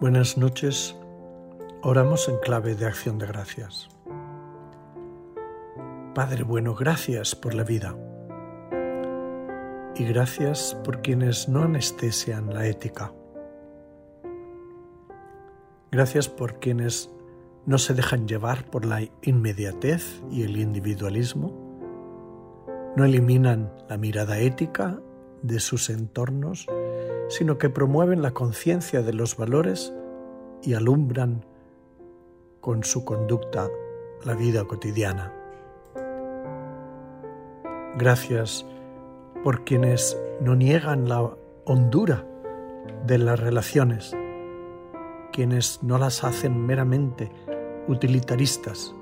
Buenas noches, oramos en clave de acción de gracias. Padre bueno, gracias por la vida y gracias por quienes no anestesian la ética. Gracias por quienes no se dejan llevar por la inmediatez y el individualismo, no eliminan la mirada ética de sus entornos, sino que promueven la conciencia de los valores y alumbran con su conducta la vida cotidiana. Gracias por quienes no niegan la hondura de las relaciones, quienes no las hacen meramente utilitaristas.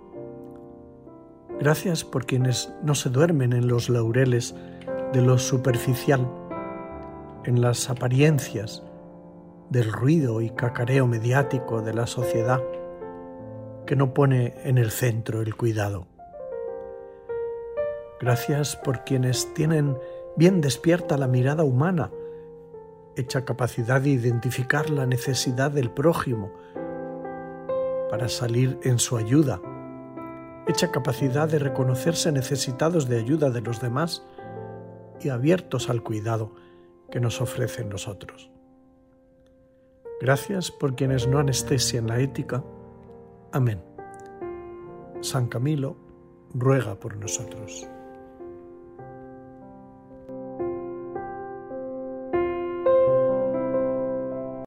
Gracias por quienes no se duermen en los laureles de lo superficial, en las apariencias del ruido y cacareo mediático de la sociedad que no pone en el centro el cuidado. Gracias por quienes tienen bien despierta la mirada humana, hecha capacidad de identificar la necesidad del prójimo para salir en su ayuda, hecha capacidad de reconocerse necesitados de ayuda de los demás y abiertos al cuidado que nos ofrecen los otros. Gracias por quienes no anestesian la ética. Amén. San Camilo ruega por nosotros.